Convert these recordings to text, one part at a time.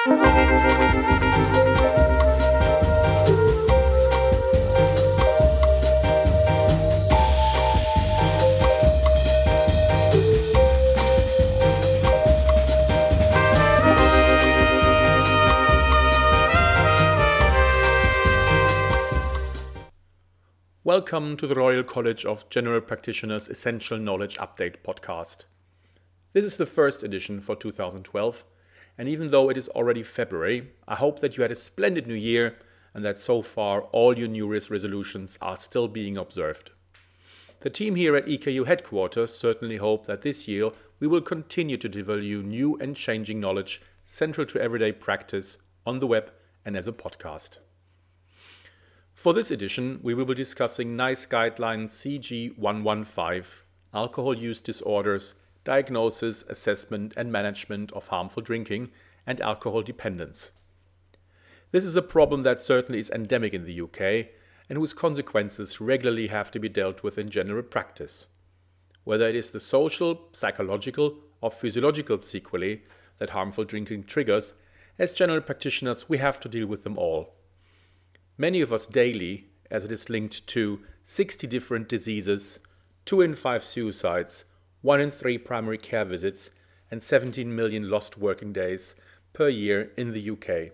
Welcome to the Royal College of General Practitioners Essential Knowledge Update podcast. This is the first edition for 2012, and even though it is already February, I hope that you had a splendid new year and that so far all your New Year's resolutions are still being observed. The team here at EKU headquarters certainly hope that this year we will continue to deliver you new and changing knowledge central to everyday practice on the web and as a podcast. For this edition, we will be discussing NICE Guideline CG115, Alcohol Use Disorders, Diagnosis, Assessment and Management of Harmful Drinking and Alcohol Dependence. This is a problem that certainly is endemic in the UK and whose consequences regularly have to be dealt with in general practice. Whether it is the social, psychological or physiological sequelae that harmful drinking triggers, as general practitioners we have to deal with them all. Many of us daily, as it is linked to 60 different diseases, 2 in 5 suicides, 1 in 3 primary care visits, and 17 million lost working days per year in the UK.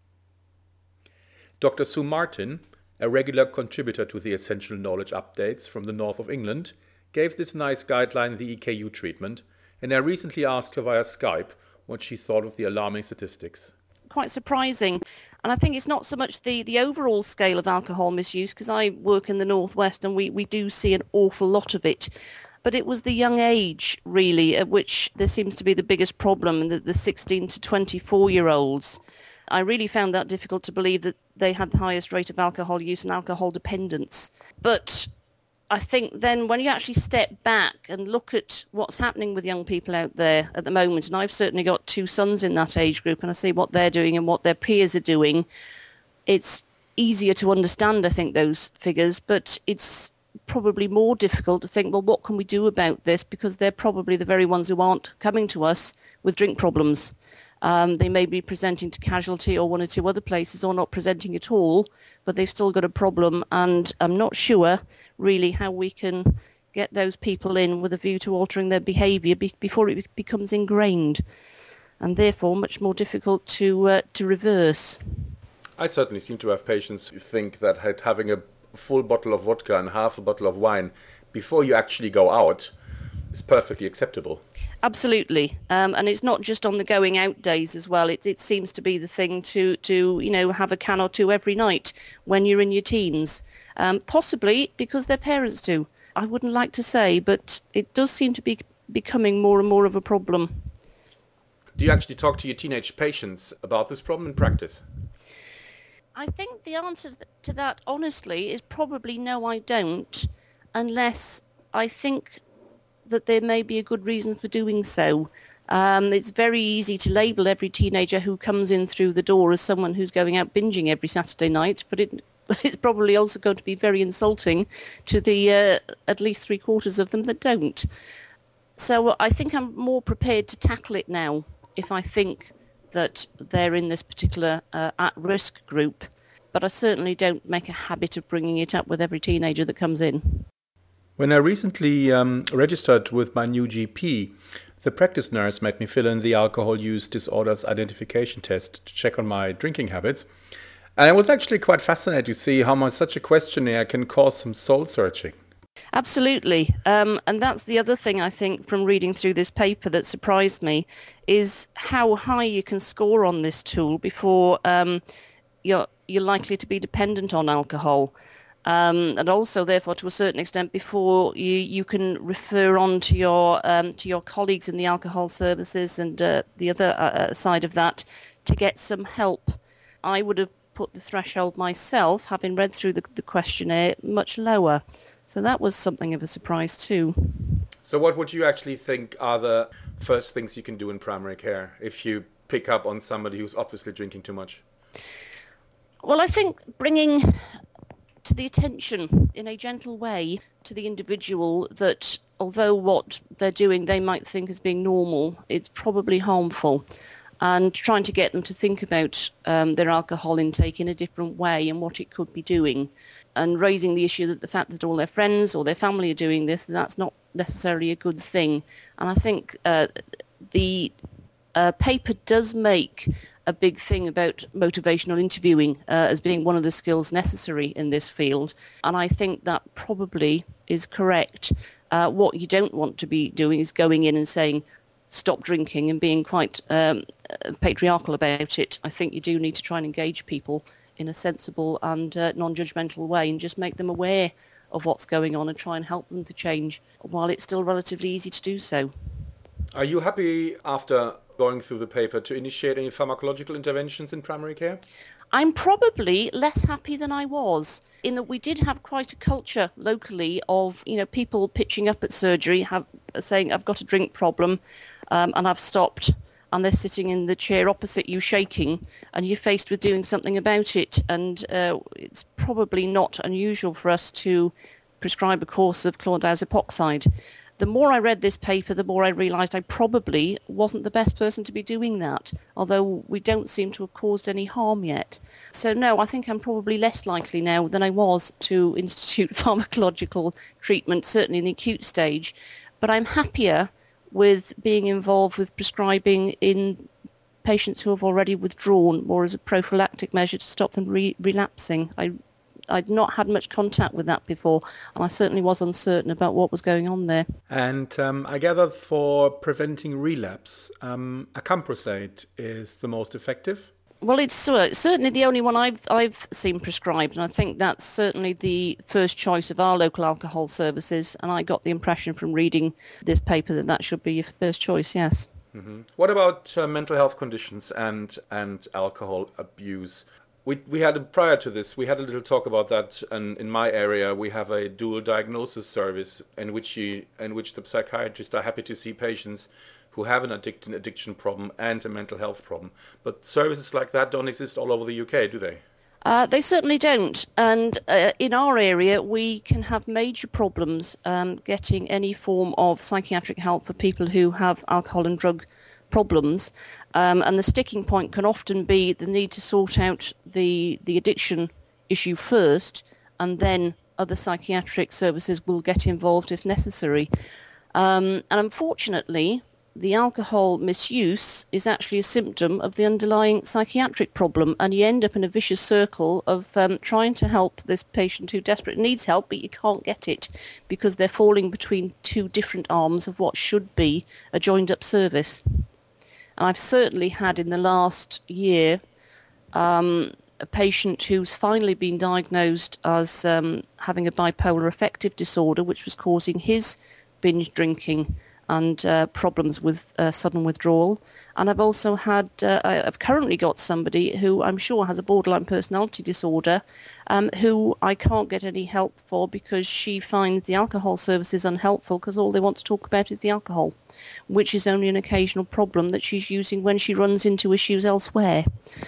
Dr. Sue Martin, a regular contributor to the Essential Knowledge Updates from the north of England, gave this NICE guideline the EKU treatment, and I recently asked her via Skype what she thought of the alarming statistics. Quite surprising. And I think it's not so much the overall scale of alcohol misuse, because I work in the Northwest and we do see an awful lot of it. But it was the young age, really, at which there seems to be the biggest problem, the 16 to 24-year-olds. I really found that difficult to believe that they had the highest rate of alcohol use and alcohol dependence. But I think then when you actually step back and look at what's happening with young people out there at the moment, and I've certainly got 2 sons in that age group and I see what they're doing and what their peers are doing, it's easier to understand, I think, those figures, but it's probably more difficult to think, well, what can we do about this? Because they're probably the very ones who aren't coming to us with drink problems. They may be presenting to casualty or 1 or 2 other places or not presenting at all, but they've still got a problem, and I'm not sure really how we can get those people in with a view to altering their behaviour before it becomes ingrained, and therefore much more difficult to reverse. I certainly seem to have patients who think that having a full bottle of vodka and half a bottle of wine before you actually go out is perfectly acceptable. Absolutely, and it's not just on the going out days as well. It seems to be the thing to have a can or 2 every night when you're in your teens, possibly because their parents do. I wouldn't like to say, but it does seem to be becoming more and more of a problem. Do you actually talk to your teenage patients about this problem in practice? I think the answer to that, honestly, is probably no, I don't, unless I think that there may be a good reason for doing so. It's very easy to label every teenager who comes in through the door as someone who's going out binging every Saturday night, but it's probably also going to be very insulting to the at least 3/4 of them that don't. So I think I'm more prepared to tackle it now if I think that they're in this particular at-risk group, but I certainly don't make a habit of bringing it up with every teenager that comes in. When I recently registered with my new GP, the practice nurse made me fill in the alcohol use disorders identification test to check on my drinking habits. And I was actually quite fascinated to see how much such a questionnaire can cause some soul searching. Absolutely. And that's the other thing I think from reading through this paper that surprised me is how high you can score on this tool before you're likely to be dependent on alcohol. And also, therefore, to a certain extent, before you can refer on to your colleagues in the alcohol services and the other side of that to get some help. I would have put the threshold myself, having read through the questionnaire, much lower. So that was something of a surprise too. So what would you actually think are the first things you can do in primary care if you pick up on somebody who's obviously drinking too much? Well, I think bringing to the attention in a gentle way to the individual that although what they're doing they might think as being normal, it's probably harmful. and trying to get them to think about their alcohol intake in a different way and what it could be doing, and raising the issue that the fact that all their friends or their family are doing this, that's not necessarily a good thing. And I think the paper does make a big thing about motivational interviewing as being one of the skills necessary in this field. And I think that probably is correct. What you don't want to be doing is going in and saying, stop drinking, and being quite patriarchal about it. I think you do need to try and engage people in a sensible and non-judgmental way, and just make them aware of what's going on and try and help them to change while it's still relatively easy to do so. Are you happy, after going through the paper, to initiate any pharmacological interventions in primary care? I'm probably less happy than I was, in that we did have quite a culture locally of, people pitching up at surgery, saying, I've got a drink problem and I've stopped, and they're sitting in the chair opposite you shaking, and you're faced with doing something about it. And it's probably not unusual for us to prescribe a course of chlordiazepoxide. The more I read this paper, the more I realised I probably wasn't the best person to be doing that, although we don't seem to have caused any harm yet. So no, I think I'm probably less likely now than I was to institute pharmacological treatment, certainly in the acute stage. But I'm happier with being involved with prescribing in patients who have already withdrawn, more as a prophylactic measure to stop them relapsing. I'd not had much contact with that before, and I certainly was uncertain about what was going on there. And I gather for preventing relapse, acamprosate is the most effective? Well, it's certainly the only one I've seen prescribed, and I think that's certainly the first choice of our local alcohol services, and I got the impression from reading this paper that should be your first choice, yes. Mm-hmm. What about mental health conditions and alcohol abuse? We had, prior to this, we had a little talk about that, and in my area we have a dual diagnosis service in which the psychiatrists are happy to see patients who have an addiction problem and a mental health problem. But services like that don't exist all over the UK, do they? They certainly don't. And in our area, we can have major problems getting any form of psychiatric help for people who have alcohol and drug problems. And the sticking point can often be the need to sort out the addiction issue first, and then other psychiatric services will get involved if necessary. And unfortunately, the alcohol misuse is actually a symptom of the underlying psychiatric problem, and you end up in a vicious circle of trying to help this patient who desperately needs help, but you can't get it because they're falling between two different arms of what should be a joined-up service. And I've certainly had in the last year a patient who's finally been diagnosed as having a bipolar affective disorder, which was causing his binge drinking and problems with sudden withdrawal. And I've also had, I've currently got somebody who I'm sure has a borderline personality disorder, who I can't get any help for because she finds the alcohol services unhelpful because all they want to talk about is the alcohol, which is only an occasional problem that she's using when she runs into issues elsewhere.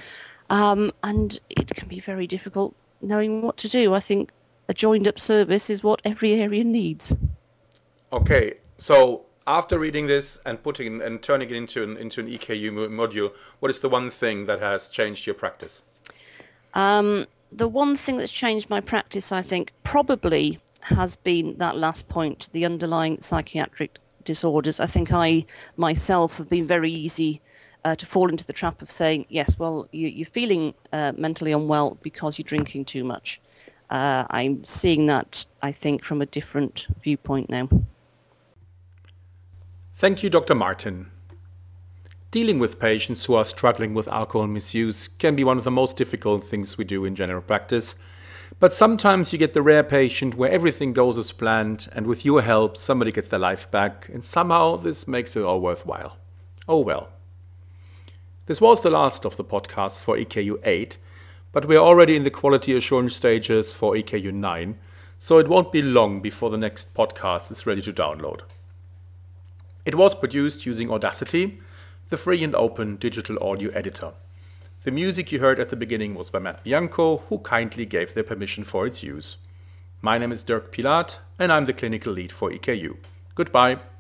And it can be very difficult knowing what to do. I think a joined-up service is what every area needs. Okay, so after reading this and turning it into an EKU module, what is the one thing that has changed your practice? The one thing that's changed my practice, I think, probably has been that last point, the underlying psychiatric disorders. I think I myself have been very easy to fall into the trap of saying, yes, well, you're feeling mentally unwell because you're drinking too much. I'm seeing that, I think, from a different viewpoint now. Thank you, Dr. Martin. Dealing with patients who are struggling with alcohol misuse can be one of the most difficult things we do in general practice. But sometimes you get the rare patient where everything goes as planned, and with your help, somebody gets their life back, and somehow this makes it all worthwhile. Oh well. This was the last of the podcast for EKU 8, but we are already in the quality assurance stages for EKU 9, so it won't be long before the next podcast is ready to download. It was produced using Audacity, the free and open digital audio editor. The music you heard at the beginning was by Matt Bianco, who kindly gave their permission for its use. My name is Dirk Pilat, and I'm the clinical lead for EKU. Goodbye.